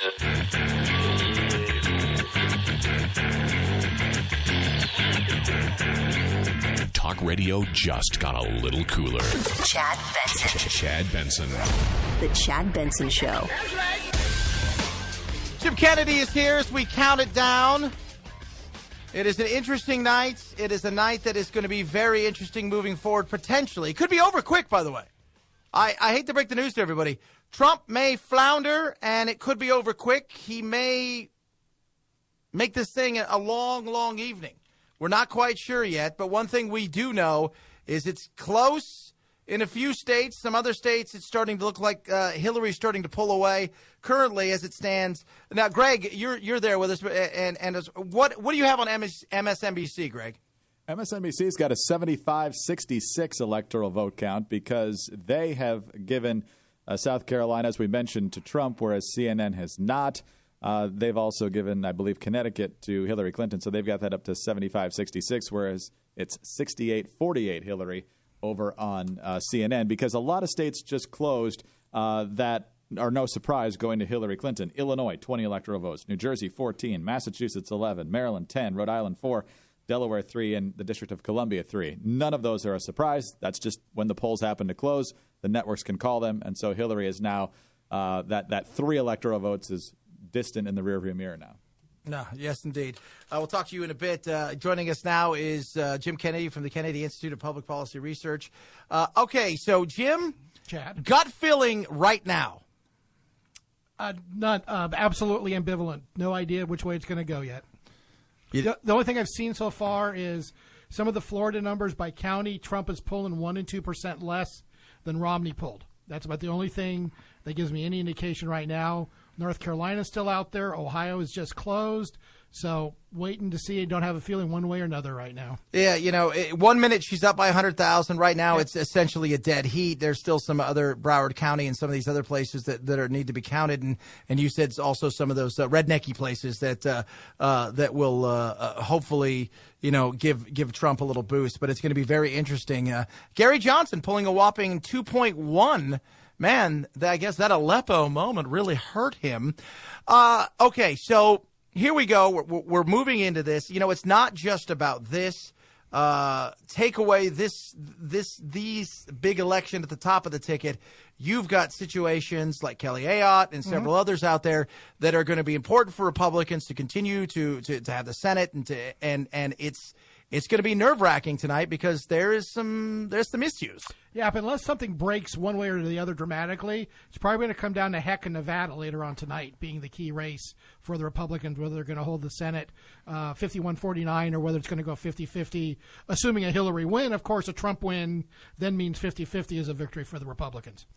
Talk radio just got a little cooler. Chad Benson. Chad Benson. The Chad Benson Show. Jim Kennedy is here as we count it down. It is an interesting night. It is a night that is going to be very interesting moving forward, potentially. It could be over quick, by the way. I hate to break the news to everybody. Trump may flounder, and it could be over quick. He may make this thing a long, long evening. We're not quite sure yet, but one thing we do know is it's close in a few states. Some other states, it's starting to look like Hillary's starting to pull away currently as it stands. Now, Greg, you're there with us, and what do you have on MSNBC, Greg? MSNBC's got a 75-66 electoral vote count because they have given South Carolina, as we mentioned, to Trump, whereas CNN has not. They've also given, I believe, Connecticut to Hillary Clinton, so they've got that up to 75-66, whereas it's 68-48 Hillary over on CNN, because a lot of states just closed that are no surprise going to Hillary Clinton. Illinois, 20 electoral votes. New Jersey, 14. Massachusetts, 11. Maryland, 10. Rhode Island, 4. Delaware, 3. And the District of Columbia, 3. None of those are a surprise. That's just when the polls happen to close. The networks can call them, and so Hillary is now that 3 electoral votes is distant in the rearview mirror now. No, yes, indeed. We'll talk to you in a bit. Joining us now is Jim Kennedy from the Kennedy Institute of Public Policy Research. Okay, so Jim, Chad, gut feeling right now. Not absolutely ambivalent. No idea which way it's going to go yet. The only thing I've seen so far is some of the Florida numbers by county. Trump is pulling 1% and 2% less than Romney pulled. That's about the only thing that gives me any indication right now. North Carolina's still out there. Ohio is just closed. So waiting to see. Don't have a feeling one way or another right now. Yeah, 1 minute she's up by 100,000. Right now it's essentially a dead heat. There's still some other Broward County and some of these other places that need to be counted. And you said also some of those rednecky places that will hopefully give Trump a little boost. But it's going to be very interesting. Gary Johnson pulling a whopping 2.1. Man, I guess that Aleppo moment really hurt him. Okay, so here we go. We're moving into this. It's not just about this. Take away these big election at the top of the ticket. You've got situations like Kelly Ayotte and several others out there that are going to be important for Republicans to continue to have the Senate and it's going to be nerve-wracking tonight because there's some issues. Yeah, but unless something breaks one way or the other dramatically, it's probably going to come down to heck in Nevada later on tonight being the key race for the Republicans, whether they're going to hold the Senate 51-49 or whether it's going to go 50-50. Assuming a Hillary win, of course, a Trump win then means 50-50 is a victory for the Republicans.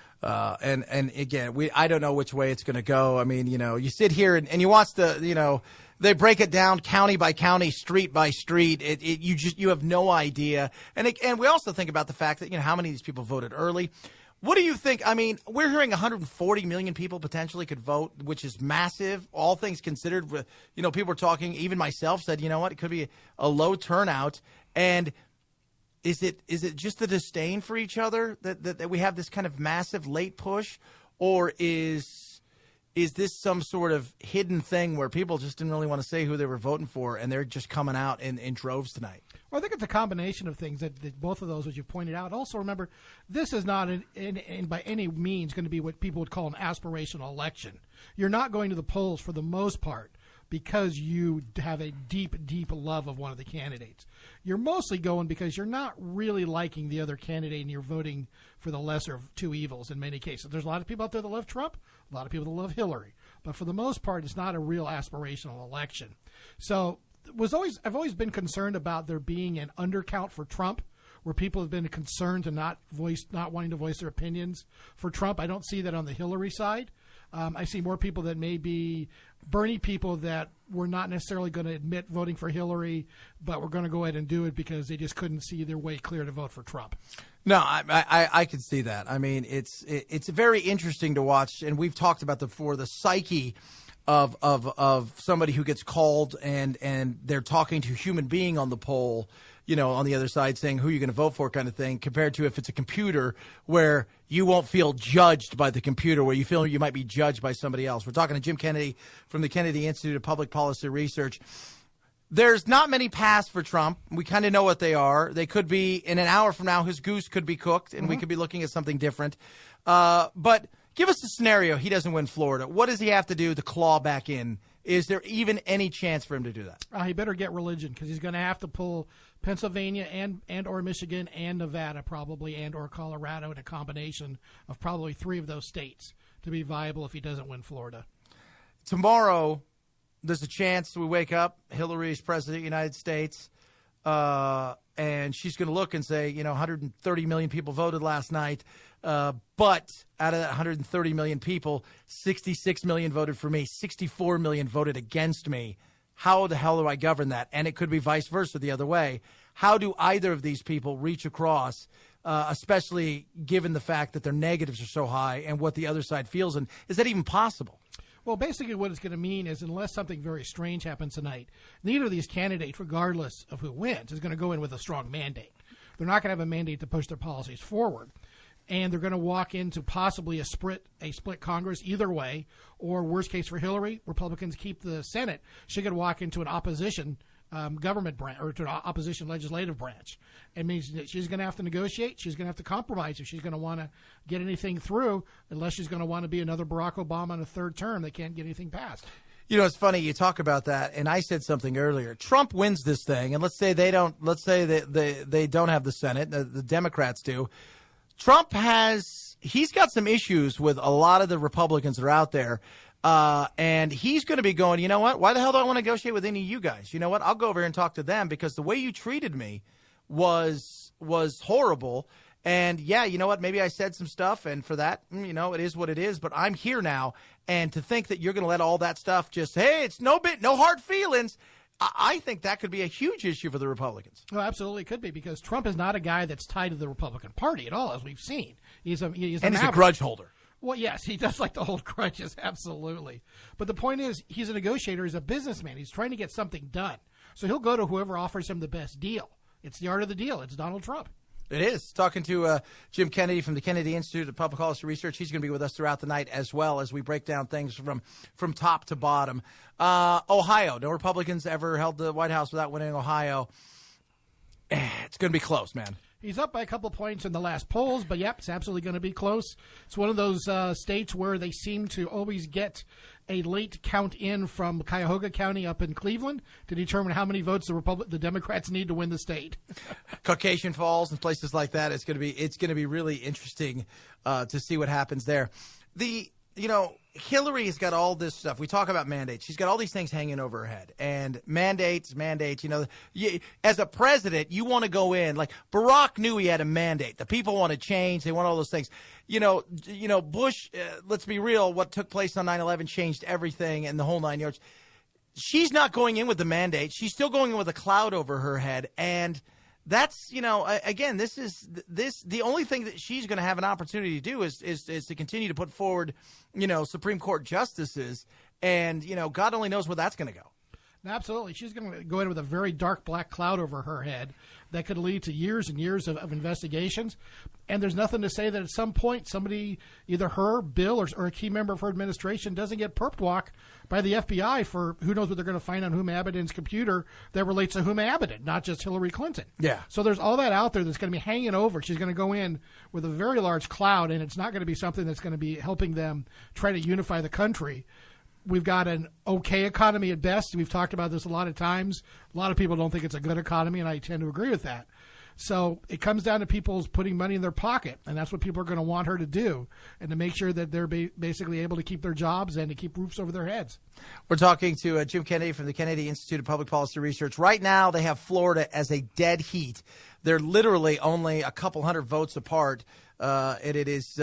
And again, I don't know which way it's going to go. I mean, you sit here and you watch they break it down county by county, street by street. You have no idea. And we also think about the fact that, how many of these people voted early. What do you think? I mean, we're hearing 140 million people potentially could vote, which is massive. All things considered, people were talking, even myself said, it could be a low turnout. And is it just the disdain for each other that we have this kind of massive late push, or is this some sort of hidden thing where people just didn't really want to say who they were voting for and they're just coming out in droves tonight? Well, I think it's a combination of things that both of those, as you pointed out. Also, remember, this is not by any means going to be what people would call an aspirational election. You're not going to the polls for the most part because you have a deep, deep love of one of the candidates. You're mostly going because you're not really liking the other candidate and you're voting for the lesser of two evils in many cases. There's a lot of people out there that love Trump, a lot of people that love Hillary. But for the most part, it's not a real aspirational election. So I've always been concerned about there being an undercount for Trump, where people have been concerned to not wanting to voice their opinions for Trump. I don't see that on the Hillary side. I see more people that may be Bernie people that were not necessarily going to admit voting for Hillary, but were going to go ahead and do it because they just couldn't see their way clear to vote for Trump. No, I can see that. I mean, it's very interesting to watch, and we've talked about before the psyche of somebody who gets called and they're talking to a human being on the poll. on the other side saying who you're going to vote for kind of thing, compared to if it's a computer where you won't feel judged by the computer, where you feel you might be judged by somebody else. We're talking to Jim Kennedy from the Kennedy Institute of Public Policy Research. There's not many paths for Trump. We kind of know what they are. They could be, in an hour from now, his goose could be cooked, and we could be looking at something different. But give us a scenario he doesn't win Florida. What does he have to do to claw back in? Is there even any chance for him to do that? He better get religion, because he's going to have to pull Pennsylvania and or Michigan and Nevada probably, and or Colorado, in a combination of probably 3 of those states to be viable if he doesn't win Florida. Tomorrow, there's a chance we wake up, Hillary's president of the United States, and she's going to look and say, 130 million people voted last night, but out of that 130 million people, 66 million voted for me, 64 million voted against me. How the hell do I govern that? And it could be vice versa the other way. How do either of these people reach across, especially given the fact that their negatives are so high and what the other side feels? And is that even possible? Well, basically what it's going to mean is, unless something very strange happens tonight, neither of these candidates, regardless of who wins, is going to go in with a strong mandate. They're not going to have a mandate to push their policies forward. And they're going to walk into possibly a split Congress either way, or worst case for Hillary, Republicans keep the Senate. She could walk into an opposition government branch, or to an opposition legislative branch. It means that she's going to have to negotiate. She's going to have to compromise if she's going to want to get anything through, unless she's going to want to be another Barack Obama in a third term. They can't get anything passed. It's funny you talk about that, and I said something earlier. Trump wins this thing, and let's say they don't. Let's say they don't have the Senate. The Democrats do. Trump he's got some issues with a lot of the Republicans that are out there. And he's going to be going, you know what? Why the hell do I want to negotiate with any of you guys? You know what? I'll go over here and talk to them, because the way you treated me was horrible. And yeah, you know what? Maybe I said some stuff, and for that, it is what it is. But I'm here now, and to think that you're going to let all that stuff just, hey, it's no hard feelings. I think that could be a huge issue for the Republicans. Well, absolutely could be, because Trump is not a guy that's tied to the Republican Party at all, as we've seen. He's a grudge holder. Well, yes, he does like to hold grudges, absolutely. But the point is, he's a negotiator. He's a businessman. He's trying to get something done. So he'll go to whoever offers him the best deal. It's the art of the deal. It's Donald Trump. It is. Talking to Jim Kennedy from the Kennedy Institute of Public Policy Research. He's going to be with us throughout the night, as well as we break down things from top to bottom. Ohio. No Republicans ever held the White House without winning Ohio. It's going to be close, man. He's up by a couple of points in the last polls, but yep, it's absolutely going to be close. It's one of those states where they seem to always get a late count in from Cuyahoga County up in Cleveland to determine how many votes the Democrats need to win the state. Caucasian Falls and places like that. It's going to be really interesting to see what happens there. Hillary has got all this stuff. We talk about mandates. She's got all these things hanging over her head. And mandates. As a president, you want to go in. Like, Barack knew he had a mandate. The people want to change. They want all those things. Bush, let's be real, what took place on 9/11 changed everything and the whole 9 yards. She's not going in with the mandate. She's still going in with a cloud over her head. And that's, again, the only thing that she's going to have an opportunity to do is to continue to put forward, Supreme Court justices. And, God only knows where that's going to go. Absolutely. She's going to go in with a very dark black cloud over her head that could lead to years and years of investigations. And there's nothing to say that at some point somebody, either her, Bill, or a key member of her administration doesn't get perp walk by the FBI for who knows what they're going to find on Huma Abedin's computer that relates to Huma Abedin, not just Hillary Clinton. Yeah. So there's all that out there that's going to be hanging over. She's going to go in with a very large cloud, and it's not going to be something that's going to be helping them try to unify the country. We've got an okay economy at best. We've talked about this a lot of times. A lot of people don't think it's a good economy, and I tend to agree with that. So it comes down to people's putting money in their pocket, and that's what people are going to want her to do, and to make sure that they're basically able to keep their jobs and to keep roofs over their heads. We're talking to Jim Kennedy from the Kennedy Institute of Public Policy Research. Right now, they have Florida as a dead heat. They're literally only a couple hundred votes apart. And it is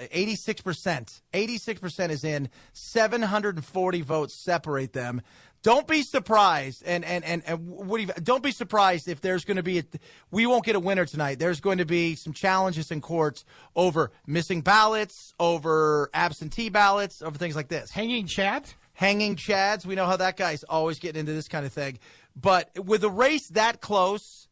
86%. 86% is in. 740 votes separate them. Don't be surprised, don't be surprised if there's going to be we won't get a winner tonight. There's going to be some challenges in courts over missing ballots, over absentee ballots, over things like this. Hanging chads. We know how that guy's always getting into this kind of thing. But with a race that close,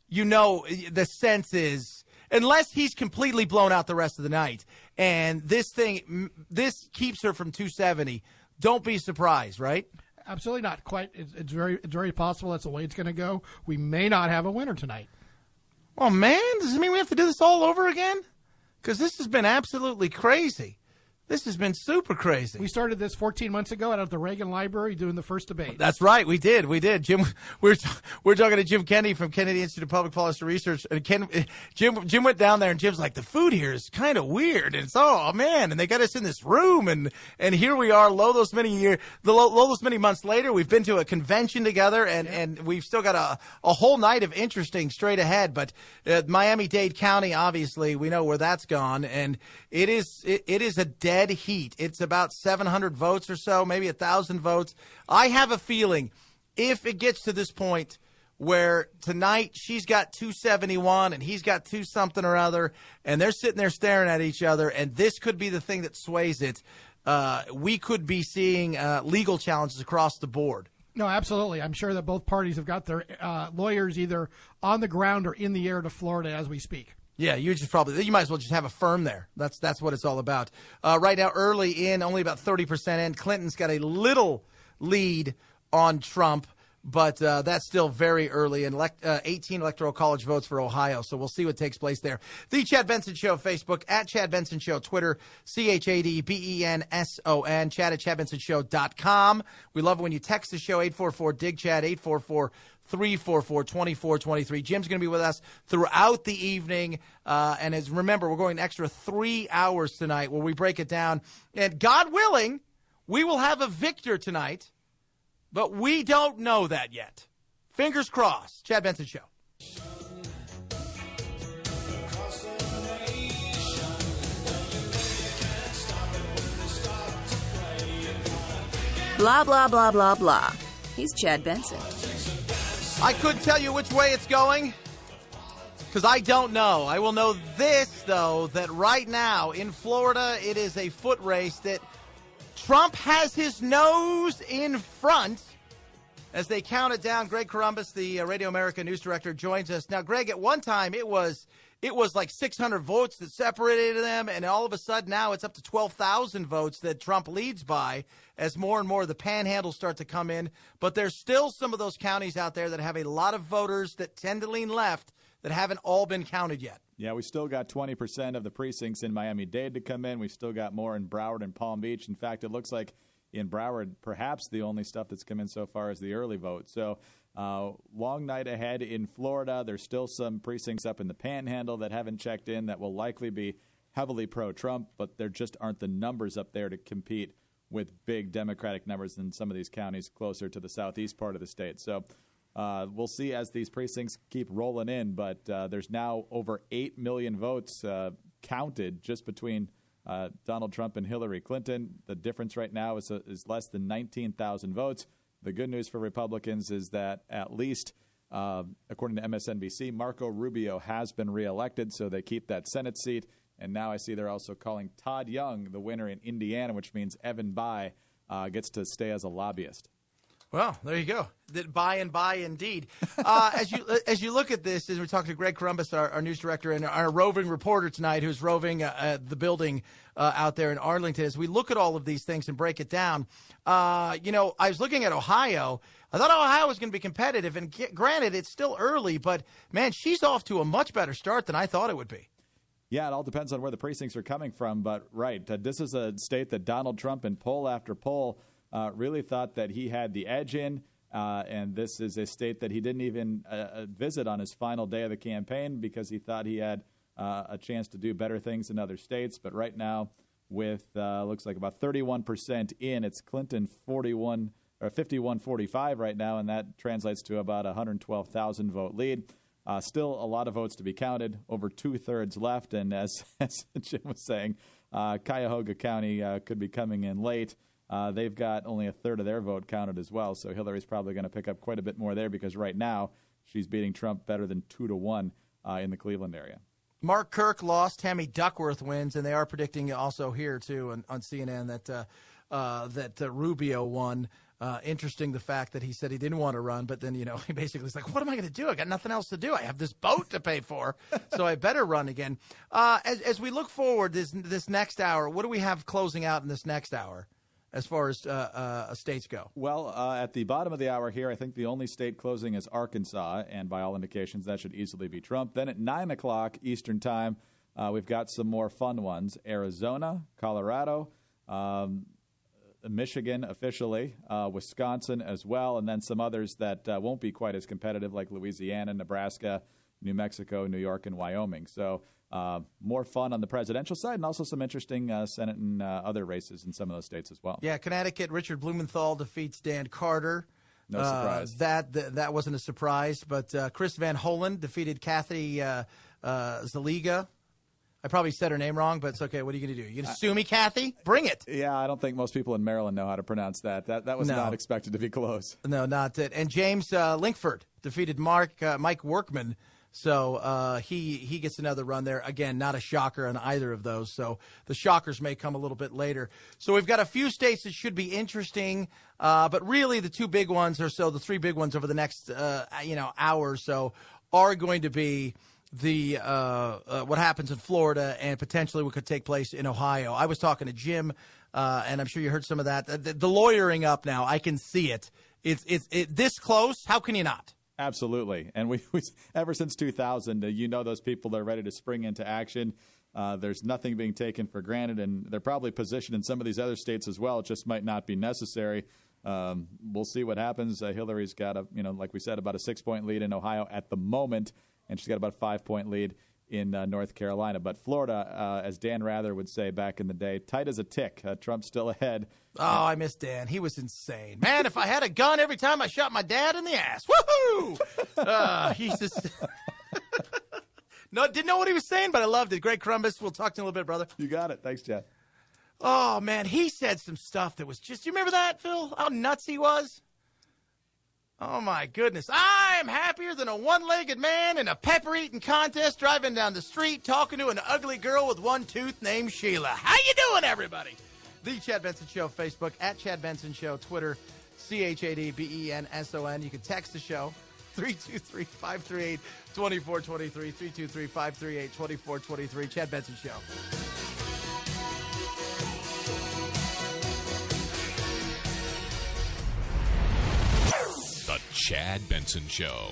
the sense is, unless he's completely blown out the rest of the night, and this keeps her from 270, don't be surprised, right? Absolutely not. Quite. It's very possible that's the way it's going to go. We may not have a winner tonight. Oh, man, does it mean we have to do this all over again? Because this has been absolutely crazy. This has been super crazy. We started this 14 months ago out at the Reagan Library doing the first debate. That's right. We did. Jim, we're talking to Jim Kennedy from Kennedy Institute of Public Policy Research. And Jim went down there, and Jim's like, the food here is kind of weird. And it's, oh, man. And they got us in this room. And here we are, lo those many months later. We've been to a convention together, and we've still got a whole night of interesting straight ahead. But Miami-Dade County, obviously, we know where that's gone. And it is a dead heat. It's about 700 votes or so, maybe 1,000 votes. I have a feeling if it gets to this point where tonight she's got 271 and he's got 2 something or other, and they're sitting there staring at each other, and this could be the thing that sways it, we could be seeing legal challenges across the board. No, absolutely. I'm sure that both parties have got their lawyers either on the ground or in the air to Florida as we speak. Yeah, you might as well just have a firm there. That's what it's all about. Right now, early in, only about 30% in. Clinton's got a little lead on Trump, but that's still very early. And 18 Electoral College votes for Ohio, so we'll see what takes place there. The Chad Benson Show, Facebook, at Chad Benson Show, Twitter, ChadBenson, Chad at ChadBensonShow.com. We love it when you text the show, 844-DIG-CHAD, 844-344-2423. Jim's going to be with us throughout the evening. And remember, we're going an extra 3 hours tonight where we break it down. And God willing, we will have a victor tonight, but we don't know that yet. Fingers crossed. Chad Benson Show. Blah, blah, blah, blah, blah. He's Chad Benson. I couldn't tell you which way it's going because I don't know. I will know this, though, that right now in Florida, it is a foot race that Trump has his nose in front as they count it down. Greg Corombos, the Radio America news director, joins us. Now, Greg, at one time it was like 600 votes that separated them, and all of a sudden now it's up to 12,000 votes that Trump leads by as more and more of the panhandles start to come in. But there's still some of those counties out there that have a lot of voters that tend to lean left that haven't all been counted yet. Yeah, we still got 20% of the precincts in Miami-Dade to come in. We've still got more in Broward and Palm Beach. In fact, it looks like in Broward, perhaps the only stuff that's come in so far is the early vote. So long night ahead in Florida. There's still some precincts up in the Panhandle that haven't checked in that will likely be heavily pro-Trump, but there just aren't the numbers up there to compete with big Democratic numbers in some of these counties closer to the southeast part of the state. So we'll see as these precincts keep rolling in, but there's now over 8 million votes counted just between Donald Trump and Hillary Clinton. The difference right now is less than 19,000 votes. The good news for Republicans is that at least, according to MSNBC, Marco Rubio has been reelected, so they keep that Senate seat. And now I see they're also calling Todd Young the winner in Indiana, which means Evan Bayh gets to stay as a lobbyist. Well, there you go. Buy and buy indeed. As you look at this, as we talk to Greg Corombos, our news director, and our roving reporter tonight, who's roving the building out there in Arlington, as we look at all of these things and break it down, I was looking at Ohio. I thought Ohio was going to be competitive, and granted, it's still early, but, man, she's off to a much better start than I thought it would be. Yeah, it all depends on where the precincts are coming from, but right, this is a state that Donald Trump in poll after poll really thought that he had the edge in, and this is a state that he didn't even visit on his final day of the campaign because he thought he had a chance to do better things in other states. But right now, with looks like about 31% in, it's Clinton 51-45 right now, and that translates to about 112,000 vote lead. Still a lot of votes to be counted, over 2/3 left, and as Jim was saying, Cuyahoga County could be coming in late. They've got only 1/3 of their vote counted as well, so Hillary's probably going to pick up quite a bit more there because right now she's beating Trump better than 2-1 in the Cleveland area. Mark Kirk lost, Tammy Duckworth wins, and they are predicting also here too on CNN that Rubio won. Interesting, the fact that he said he didn't want to run, but then, he basically is like, what am I going to do? I got nothing else to do. I have this boat to pay for, so I better run again. As we look forward this next hour, what do we have closing out in this next hour as far as states go? Well, at the bottom of the hour here, I think the only state closing is Arkansas, and by all indications, that should easily be Trump. Then at 9 o'clock Eastern Time, we've got some more fun ones. Arizona, Colorado, Michigan officially, Wisconsin as well, and then some others that won't be quite as competitive, like Louisiana, Nebraska, New Mexico, New York, and Wyoming. So more fun on the presidential side, and also some interesting Senate and other races in some of those states as well. Yeah, Connecticut, Richard Blumenthal defeats Dan Carter. No surprise. That wasn't a surprise, but Chris Van Hollen defeated Kathy Zaliga. I probably said her name wrong, but it's okay. What are you going to do? You going to sue me, Kathy? Bring it. Yeah, I don't think most people in Maryland know how to pronounce that. That was not expected to be close. No, not it. And James Linkford defeated Mike Workman, so he gets another run there. Again, not a shocker on either of those, so the shockers may come a little bit later. So we've got a few states that should be interesting, but really the two big ones the three big ones over the next hour or so are going to be the what happens in Florida and potentially what could take place in Ohio. I was talking to Jim, and I'm sure you heard some of that. The lawyering up now, I can see it. It's this close. How can you not? Absolutely. And we ever since 2000, those people are ready to spring into action. There's nothing being taken for granted, and they're probably positioned in some of these other states as well. It just might not be necessary. We'll see what happens. Hillary's got like we said, about a 6-point lead in Ohio at the moment. And she's got about a 5-point lead in North Carolina. But Florida, as Dan Rather would say back in the day, tight as a tick. Trump's still ahead. Oh, I miss Dan. He was insane. Man, if I had a gun every time I shot my dad in the ass. Woohoo! He's just... No, didn't know what he was saying, but I loved it. Greg Crumbus, we'll talk to you in a little bit, brother. You got it. Thanks, Chad. Oh, man, he said some stuff that was just... You remember that, Phil? How nuts he was? Oh, my goodness. I'm happier than a one-legged man in a pepper-eating contest driving down the street talking to an ugly girl with one tooth named Sheila. How you doing, everybody? The Chad Benson Show, Facebook, at Chad Benson Show, Twitter, ChadBenson. You can text the show, 323-538-2423, 323-538-2423, Chad Benson Show. The Chad Benson Show.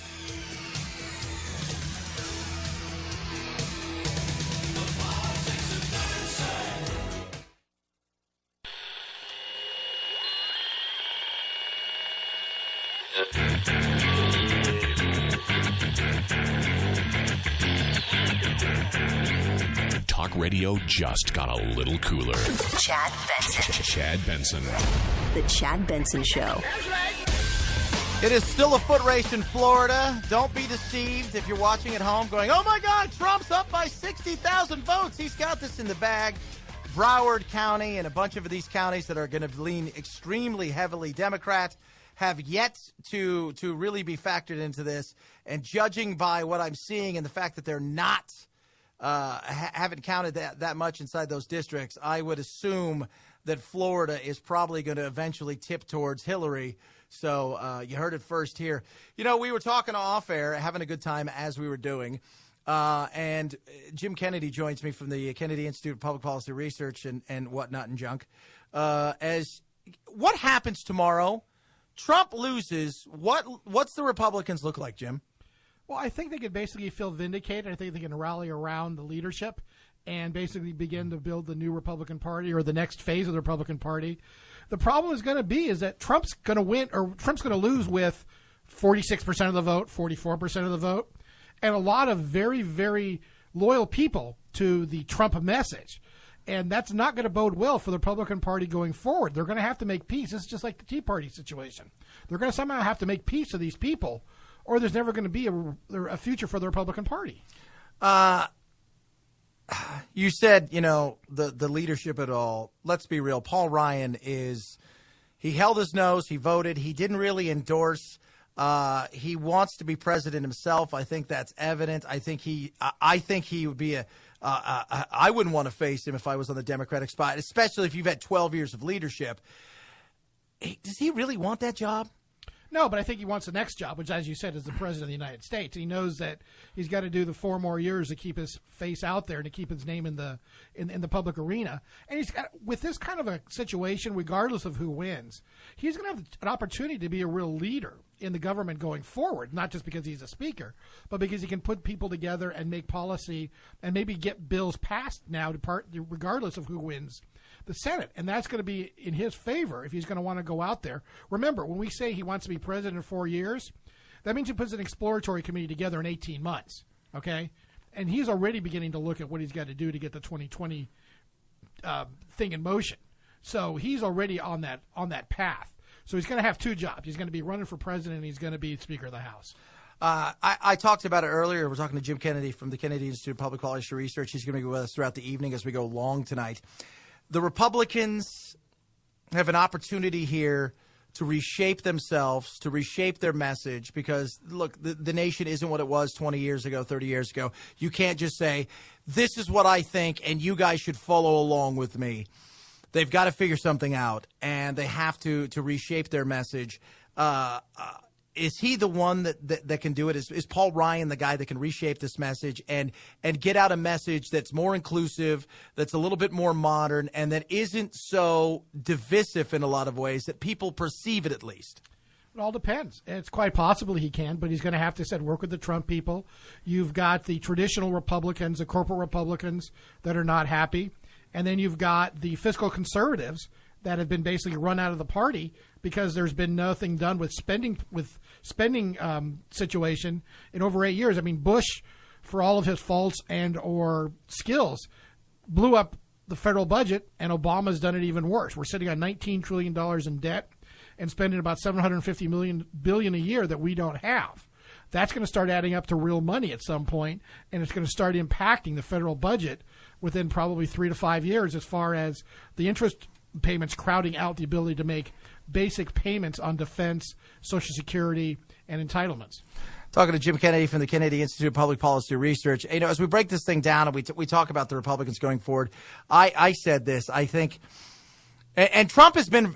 Talk radio just got a little cooler. Chad Benson. Chad Benson. The Chad Benson Show. It is still a foot race in Florida. Don't be deceived if you're watching at home going, oh, my God, Trump's up by 60,000 votes. He's got this in the bag. Broward County and a bunch of these counties that are going to lean extremely heavily Democrat have yet to really be factored into this. And judging by what I'm seeing and the fact that they're not haven't counted that much inside those districts, I would assume that Florida is probably going to eventually tip towards Hillary. So you heard it first here. We were talking off air, having a good time as we were doing. And Jim Kennedy joins me from the Kennedy Institute of Public Policy Research and whatnot and junk. As what happens tomorrow? Trump loses. What's the Republicans look like, Jim? Well, I think they could basically feel vindicated. I think they can rally around the leadership and basically begin to build the new Republican Party or the next phase of the Republican Party. The problem is going to be is that Trump's going to win or Trump's going to lose with 46% of the vote, 44% of the vote, and a lot of very, very loyal people to the Trump message. And that's not going to bode well for the Republican Party going forward. They're going to have to make peace. It's just like the Tea Party situation. They're going to somehow have to make peace with these people, or there's never going to be a future for the Republican Party. You said, the leadership at all. Let's be real. Paul Ryan he held his nose. He voted. He didn't really endorse. He wants to be president himself. I think that's evident. I think he would be I wouldn't want to face him if I was on the Democratic spot, especially if you've had 12 years of leadership. does he really want that job? No, but I think he wants the next job, which, as you said, is the president of the United States. He knows that he's got to do the 4 more years to keep his face out there and to keep his name in the public arena. And he's got, with this kind of a situation, regardless of who wins, he's going to have an opportunity to be a real leader in the government going forward, not just because he's a speaker, but because he can put people together and make policy and maybe get bills passed now regardless of who wins the Senate. And that's going to be in his favor if he's going to want to go out there. Remember, when we say he wants to be president in 4 years, that means he puts an exploratory committee together in 18 months, okay? And he's already beginning to look at what he's got to do to get the 2020 thing in motion. So he's already on that path. So he's going to have 2 jobs. He's going to be running for president, and he's going to be Speaker of the House. I talked about it earlier. We're talking to Jim Kennedy from the Kennedy Institute of Public Policy Research. He's going to be with us throughout the evening as we go long tonight. The Republicans have an opportunity here to reshape themselves, to reshape their message, because, look, the nation isn't what it was 20 years ago, 30 years ago. You can't just say, this is what I think, and you guys should follow along with me. They've got to figure something out, and they have to reshape their message. Is he the one that can do it? Is Paul Ryan the guy that can reshape this message and get out a message that's more inclusive, that's a little bit more modern, and that isn't so divisive in a lot of ways, that people perceive it at least? It all depends. It's quite possible he can, but he's going to have to work with the Trump people. You've got the traditional Republicans, the corporate Republicans that are not happy. And then you've got the fiscal conservatives that have been basically run out of the party because there's been nothing done with spending situation in over 8 years. I mean, Bush, for all of his faults and or skills, blew up the federal budget, and Obama's done it even worse. We're sitting on $19 trillion in debt and spending about $750 billion a year that we don't have. That's going to start adding up to real money at some point, and it's going to start impacting the federal budget within probably 3 to 5 years, as far as the interest payments crowding out the ability to make basic payments on defense, Social Security, and entitlements. Talking to Jim Kennedy from the Kennedy Institute of Public Policy Research. You know, as we break this thing down and we talk about the Republicans going forward, I said this, I think, and Trump has been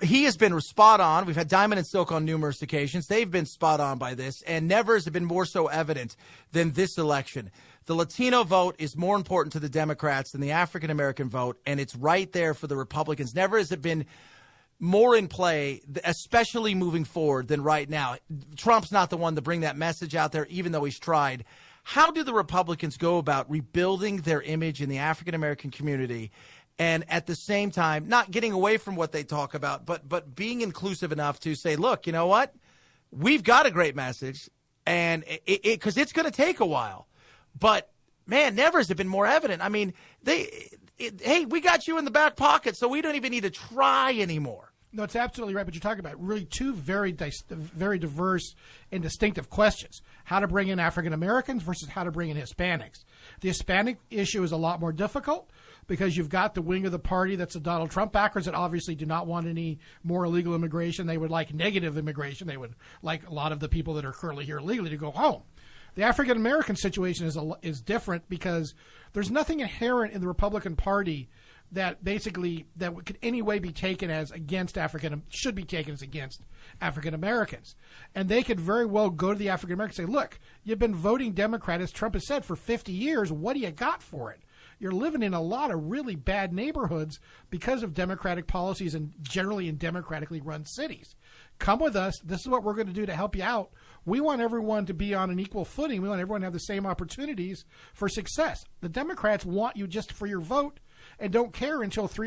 spot on. We've had Diamond and Silk on numerous occasions. They've been spot on by this, and never has it been more so evident than this election. The Latino vote is more important to the Democrats than the African-American vote, and it's right there for the Republicans. Never has it been more in play, especially moving forward, than right now. Trump's not the one to bring that message out there, even though he's tried. How do the Republicans go about rebuilding their image in the African-American community and at the same time not getting away from what they talk about, but being inclusive enough to say, look, you know what? We've got a great message, and because it's going to take a while. But, man, never has it been more evident. I mean, hey, we got you in the back pocket, so we don't even need to try anymore. No, it's absolutely right. But you're talking about really two very diverse and distinctive questions. How to bring in African Americans versus how to bring in Hispanics. The Hispanic issue is a lot more difficult because you've got the wing of the party that's the Donald Trump backers that obviously do not want any more illegal immigration. They would like negative immigration. They would like a lot of the people that are currently here illegally to go home. The African American situation is different because there's nothing inherent in the Republican Party that basically that could any way be taken as should be taken as against African Americans. And they could very well go to the African Americans and say, look, you've been voting Democrat, as Trump has said, for 50 years. What do you got for it? You're living in a lot of really bad neighborhoods because of Democratic policies and generally in democratically run cities. Come with us. This is what we're going to do to help you out. We want everyone to be on an equal footing. We want everyone to have the same opportunities for success. The Democrats want you just for your vote and don't care until 3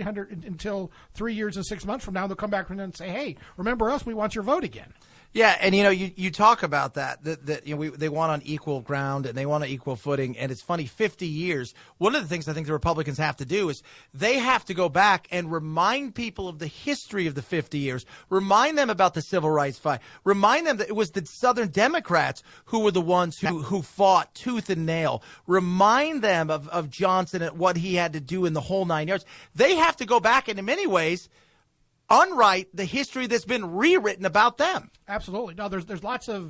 years and 6 months from now. They'll come back and say, hey, remember us? We want your vote again. Yeah, and you talk about that they want on equal ground and they want on equal footing, and it's funny, 50 years. One of the things I think the Republicans have to do is they have to go back and remind people of the history of the 50 years, remind them about the civil rights fight, remind them that it was the Southern Democrats who were the ones who fought tooth and nail, remind them of Johnson and what he had to do in the whole 9 yards. They have to go back and in many ways unwrite the history that's been rewritten about them. Absolutely. No, there's lots of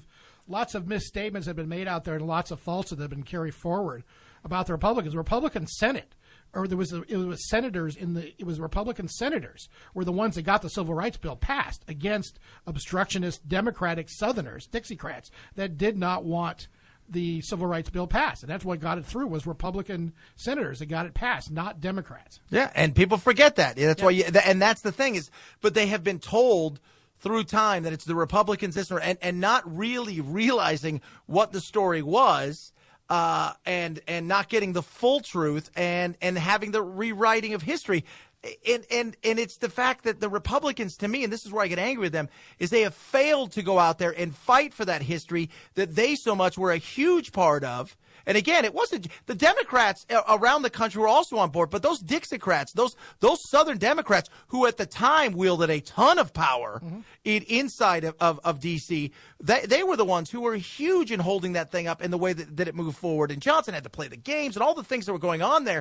misstatements that have been made out there and lots of falsehoods that have been carried forward about the Republicans. The Republican Senate it was senators it was Republican senators were the ones that got the Civil Rights Bill passed against obstructionist Democratic Southerners, Dixiecrats, that did not want the Civil Rights Bill passed. And that's what got it through was Republican senators that got it passed, not Democrats. Yeah, and people forget that. That's why and that's the thing is, but they have been told through time that it's the Republicans and not really realizing what the story was. And not getting the full truth and having the rewriting of history. And it's the fact that the Republicans, to me, and this is where I get angry with them, is they have failed to go out there and fight for that history that they so much were a huge part of. And again, it wasn't the Democrats around the country were also on board, but those Dixiecrats, those Southern Democrats who at the time wielded a ton of power inside of D.C., they were the ones who were huge in holding that thing up in the way that it moved forward. And Johnson had to play the games and all the things that were going on there.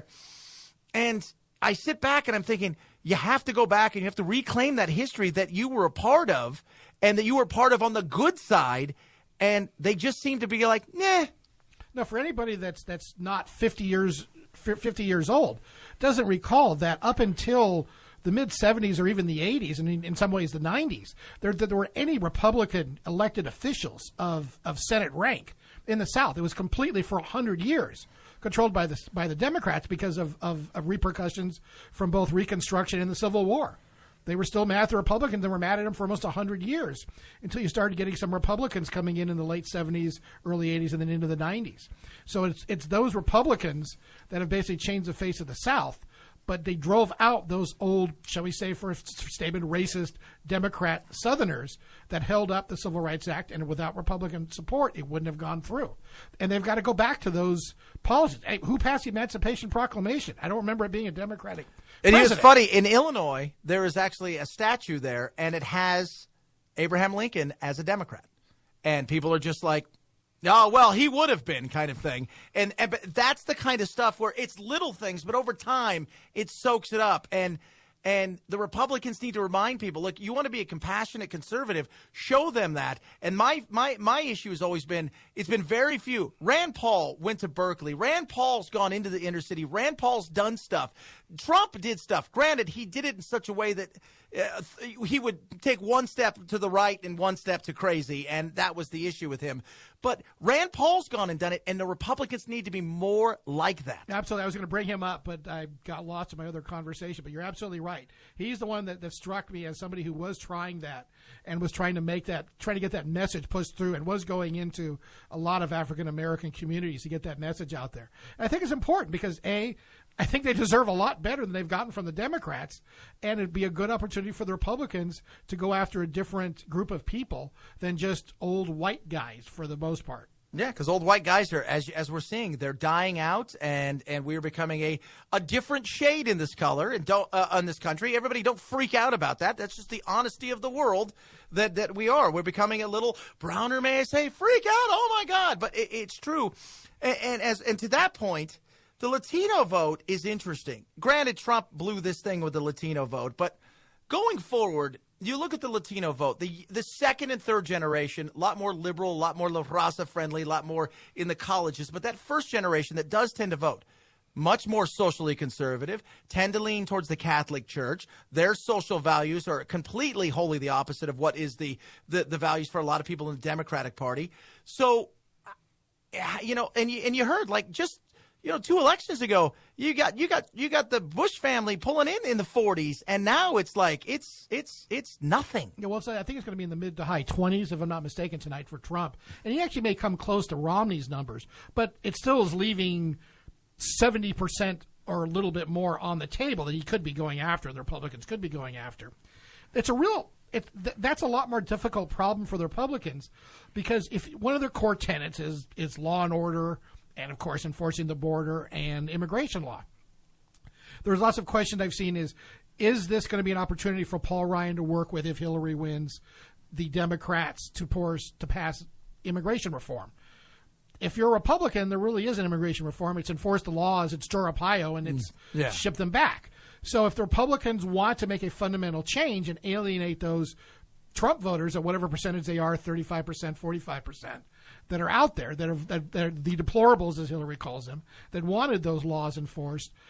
And I sit back and I'm thinking, you have to go back and you have to reclaim that history that you were a part of and that you were part of on the good side. And they just seem to be like, nah. Now, for anybody that's not 50 years old, doesn't recall that up until the mid-'70s or even the '80s, and in some ways the '90s, there were any Republican elected officials of Senate rank in the South. It was completely for 100 years controlled by the Democrats because of repercussions from both Reconstruction and the Civil War. They were still mad at the Republicans and were mad at them for almost 100 years until you started getting some Republicans coming in the late 70s, early 80s, and then into the 90s. So it's those Republicans that have basically changed the face of the South, but they drove out those old, shall we say, for a statement, racist Democrat Southerners that held up the Civil Rights Act, and without Republican support, it wouldn't have gone through. And they've got to go back to those policies. Hey, who passed the Emancipation Proclamation? I don't remember it being a Democratic And president. it's funny, in Illinois, there is actually a statue there, and it has Abraham Lincoln as a Democrat. And people are just like, oh, well, he would have been kind of thing. But that's the kind of stuff where it's little things, but over time, it soaks it up. And the Republicans need to remind people, look, you want to be a compassionate conservative, show them that. And my issue has always been, it's been very few. Rand Paul went to Berkeley. Rand Paul's gone into the inner city. Rand Paul's done stuff. Trump did stuff. Granted, he did it in such a way that he would take one step to the right and one step to crazy, and that was the issue with him. But Rand Paul's gone and done it, and the Republicans need to be more like that. Absolutely. I was going to bring him up, but I got lost in my other conversation. But you're absolutely right. He's the one that struck me as somebody who was trying that and was trying to get that message pushed through and was going into a lot of African-American communities to get that message out there. And I think it's important because, I think they deserve a lot better than they've gotten from the Democrats, and it'd be a good opportunity for the Republicans to go after a different group of people than just old white guys for the most part. Yeah, because old white guys are, as we're seeing, they're dying out, and we're becoming a different shade in this color and in this country. Everybody, don't freak out about that. That's just the honesty of the world that we are. We're becoming a little browner, may I say? Freak out! Oh my God! But it's true, and to that point. The Latino vote is interesting. Granted, Trump blew this thing with the Latino vote, but going forward, you look at the Latino vote, the second and third generation, a lot more liberal, a lot more La Raza friendly, a lot more in the colleges, but that first generation that does tend to vote, much more socially conservative, tend to lean towards the Catholic Church. Their social values are completely wholly the opposite of what is the values for a lot of people in the Democratic Party. So, and you heard just 2 elections ago, you got the Bush family pulling in the 40s, and now it's like it's nothing. Yeah, well, I think it's going to be in the mid to high 20s, if I'm not mistaken, tonight for Trump, and he actually may come close to Romney's numbers, but it still is leaving 70% or a little bit more on the table that he could be going after. The Republicans could be going after. That's a lot more difficult problem for the Republicans because if one of their core tenets is law and order. And, of course, enforcing the border and immigration law. There's lots of questions I've seen is this going to be an opportunity for Paul Ryan to work with, if Hillary wins, the Democrats to pass immigration reform? If you're a Republican, there really is an immigration reform. It's enforce the laws, it's stir up Ohio, and it's ship them back. So if the Republicans want to make a fundamental change and alienate those Trump voters at whatever percentage they are, 35%, 45%, that are out there, that are the deplorables, as Hillary calls them, that wanted those laws enforced,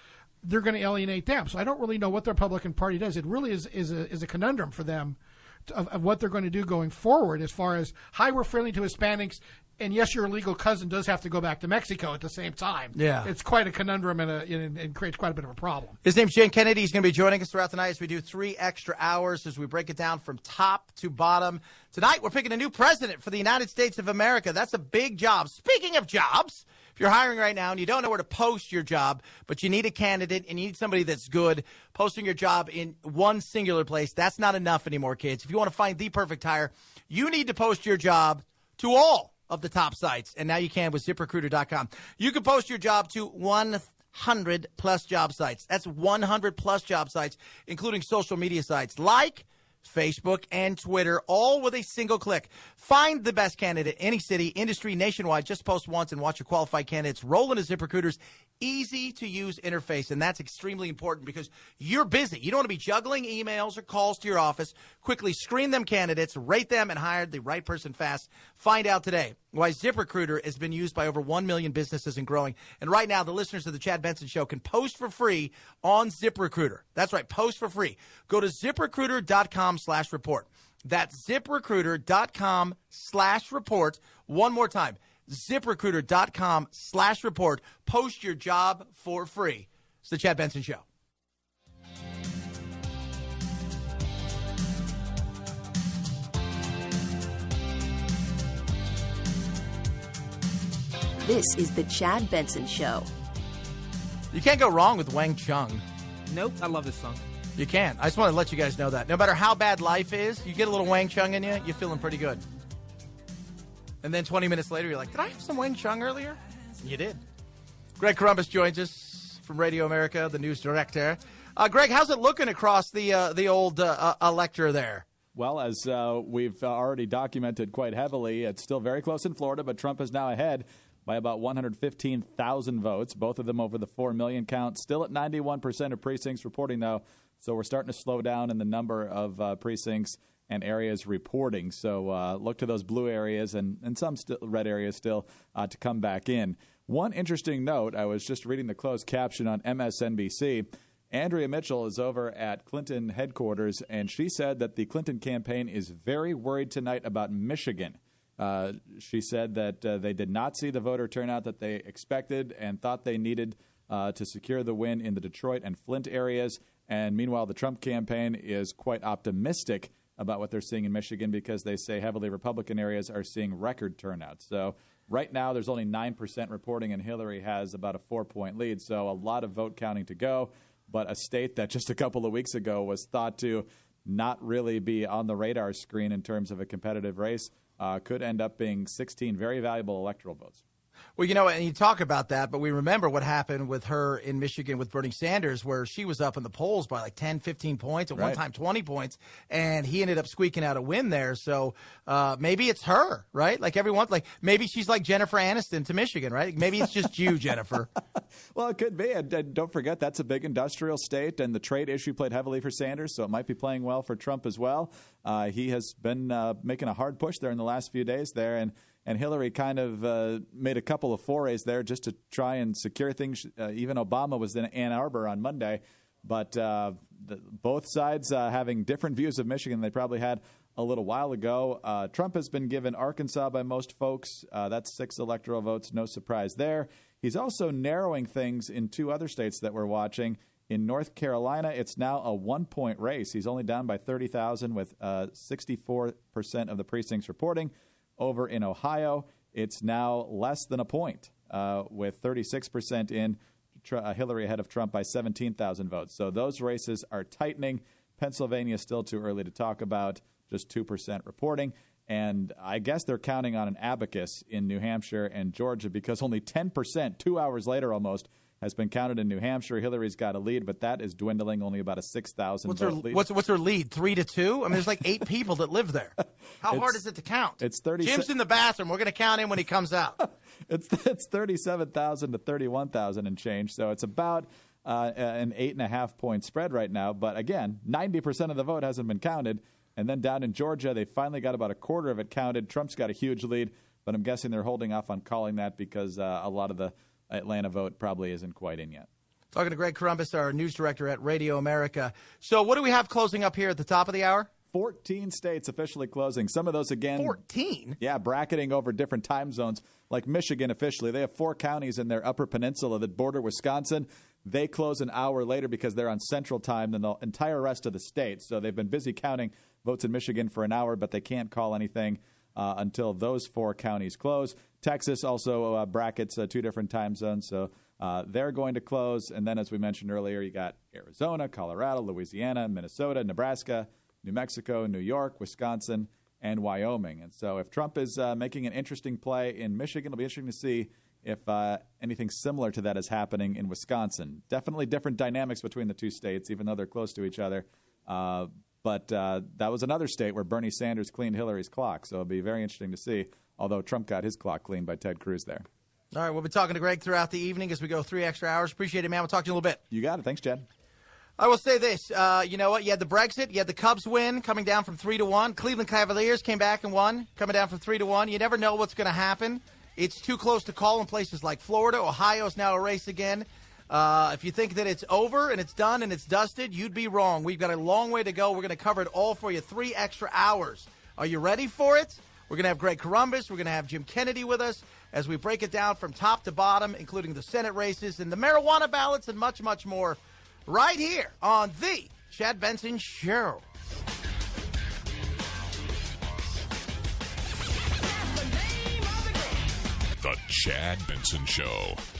they're going to alienate them. So I don't really know what the Republican Party does. It really is a conundrum for them of what they're going to do going forward as far as, hi, we're friendly to Hispanics, and yes, your illegal cousin does have to go back to Mexico at the same time. Yeah. It's quite a conundrum and creates quite a bit of a problem. His name's Jen Kennedy. He's going to be joining us throughout the night as we do 3 extra hours as we break it down from top to bottom. Tonight, we're picking a new president for the United States of America. That's a big job. Speaking of jobs, if you're hiring right now and you don't know where to post your job, but you need a candidate and you need somebody that's good, posting your job in one singular place, that's not enough anymore, kids. If you want to find the perfect hire, you need to post your job to all of the top sites, and now you can with ZipRecruiter.com. You can post your job to 100 plus job sites. That's 100 plus job sites, including social media sites like Facebook and Twitter, all with a single click. Find the best candidate, any city, industry, nationwide. Just post once and watch your qualified candidates roll into ZipRecruiter's easy-to-use interface, and that's extremely important because you're busy. You don't want to be juggling emails or calls to your office. Quickly screen them candidates, rate them, and hire the right person fast. Find out today why ZipRecruiter has been used by over 1 million businesses and growing. And right now, the listeners of the Chad Benson Show can post for free on ZipRecruiter. That's right, post for free. Go to ZipRecruiter.com/report. That's ZipRecruiter.com/report. One more time. ZipRecruiter.com/report. Post your job for free. It's the Chad Benson Show. This is the Chad Benson Show. You can't go wrong with Wang Chung. Nope, I love this song. You can't. I just want to let you guys know that. No matter how bad life is, you get a little Wang Chung in you, you're feeling pretty good. And then 20 minutes later, you're like, did I have some Wang Chung earlier? You did. Greg Columbus joins us from Radio America, the news director. Greg, how's it looking across the old elector there? Well, as we've already documented quite heavily, it's still very close in Florida, but Trump is now ahead by about 115,000 votes, both of them over the 4 million count. Still at 91% of precincts reporting, though, so we're starting to slow down in the number of precincts and areas reporting. So look to those blue areas and some red areas still to come back in. One interesting note, I was just reading the closed caption on MSNBC. Andrea Mitchell is over at Clinton headquarters, and she said that the Clinton campaign is very worried tonight about Michigan. She said that they did not see the voter turnout that they expected and thought they needed to secure the win in the Detroit and Flint areas. And meanwhile, the Trump campaign is quite optimistic about what they're seeing in Michigan because they say heavily Republican areas are seeing record turnout. So right now there's only 9% reporting, and Hillary has about a 4-point lead. So a lot of vote counting to go. But a state that just a couple of weeks ago was thought to not really be on the radar screen in terms of a competitive race could end up being 16 very valuable electoral votes. Well, you know, and you talk about that, but we remember what happened with her in Michigan with Bernie Sanders, where she was up in the polls by like 10, 15 points, at one time 20 points, and he ended up squeaking out a win there. So maybe it's her, right? Like everyone, like maybe she's like Jennifer Aniston to Michigan, right? Maybe it's just you, Jennifer. Well, it could be. And don't forget, that's a big industrial state, and the trade issue played heavily for Sanders, so it might be playing well for Trump as well. He has been making a hard push there in the last few days there, and Hillary kind of made a couple of forays there just to try and secure things. Even Obama was in Ann Arbor on Monday. But both sides having different views of Michigan than they probably had a little while ago. Trump has been given Arkansas by most folks. That's 6 electoral votes. No surprise there. He's also narrowing things in 2 other states that we're watching. In North Carolina, it's now a 1-point race. He's only down by 30,000 with 64% of the precincts reporting. Over in Ohio, it's now less than a point with 36% in. Hillary ahead of Trump by 17,000 votes. So those races are tightening. Pennsylvania still too early to talk about, just 2% reporting. And I guess they're counting on an abacus in New Hampshire and Georgia because only 10%, 2 hours later almost, has been counted in New Hampshire. Hillary's got a lead, but that is dwindling, only about a 6,000 vote lead. What's her lead, 3-2? I mean, there's like 8 people that live there. How hard is it to count? It's 30. Jim's in the bathroom. We're going to count him when he comes out. It's 37,000 to 31,000 and change. So it's about an 8.5-point spread right now. But again, 90% of the vote hasn't been counted. And then down in Georgia, they finally got about a quarter of it counted. Trump's got a huge lead, but I'm guessing they're holding off on calling that because a lot of the Atlanta vote probably isn't quite in yet. Talking to Greg Corombos, our news director at Radio America. So what do we have closing up here at the top of the hour? 14 states officially closing. Some of those, again... 14? Yeah, bracketing over different time zones. Like Michigan officially, they have 4 counties in their upper peninsula that border Wisconsin. They close an hour later because they're on central time than the entire rest of the state. So they've been busy counting votes in Michigan for an hour, but they can't call anything until those 4 counties close. Texas also brackets 2 different time zones, so they're going to close. And then, as we mentioned earlier, you got Arizona, Colorado, Louisiana, Minnesota, Nebraska, New Mexico, New York, Wisconsin, and Wyoming. And so if Trump is making an interesting play in Michigan, it'll be interesting to see if anything similar to that is happening in Wisconsin. Definitely different dynamics between the 2 states, even though they're close to each other. But that was another state where Bernie Sanders cleaned Hillary's clock. So it'll be very interesting to see, although Trump got his clock cleaned by Ted Cruz there. All right, we'll be talking to Greg throughout the evening as we go 3 extra hours. Appreciate it, man. We'll talk to you in a little bit. You got it. Thanks, Chad. I will say this. You know what? You had the Brexit. You had the Cubs win, coming down from 3-1. Cleveland Cavaliers came back and won, coming down from 3-1. You never know what's going to happen. It's too close to call in places like Florida. Ohio's now a race again. If you think that it's over and it's done and it's dusted, you'd be wrong. We've got a long way to go. We're going to cover it all for you. 3 extra hours. Are you ready for it? We're going to have Greg Corombos. We're going to have Jim Kennedy with us as we break it down from top to bottom, including the Senate races and the marijuana ballots and much, much more, right here on The Chad Benson Show. The Chad Benson Show.